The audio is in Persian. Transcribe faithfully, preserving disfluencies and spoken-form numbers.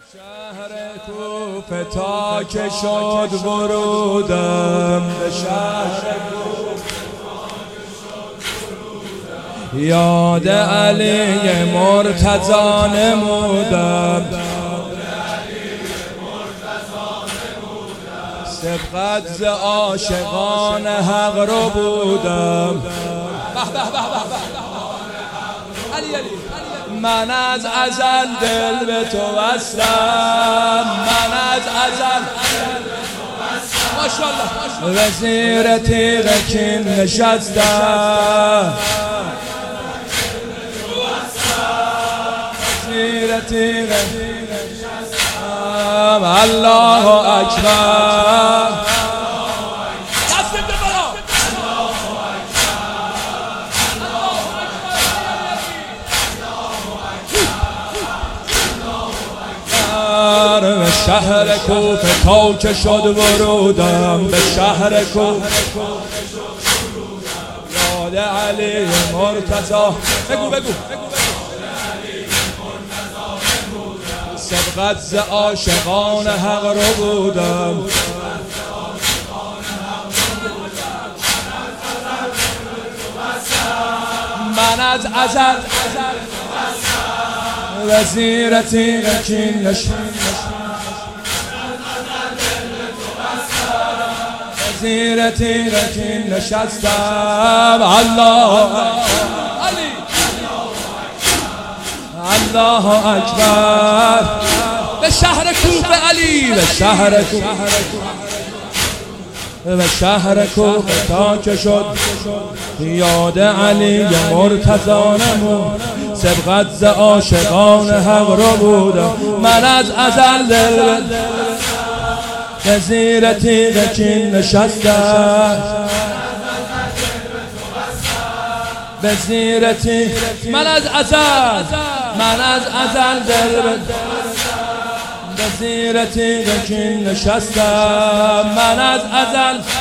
شهر کوفه تا که شد ورودم به شهر کوفه یاد علی مرتضی نمودم سبقت ز عاشقان حق رو بودم من از ازل دل به تو بستم من از ازل ماشاءالله به زیر تیغ کین نشستم زیر تیغ نشستم الله اکبر به شهر کوفه تا که شد ورودم به شهر کوفه یاد علی مرتضی بگو بگو سبقت ز عاشقان حق رو بودم من از ازل وزیر تیغ کین نشستم وزیر تیغ کین نشستم الله علی الله اکبر به شهر کوفه علی به شهر کوفه به شهر کوفه تا که شد یاد علی مرتضی نمود سبقت ز عاشقان حق رو بودم من از ازل دل به زیر تیغ کین نشستم به زیر تیغ من از ازل من از ازل دل به زیر تیغ کین نشستم من از ازل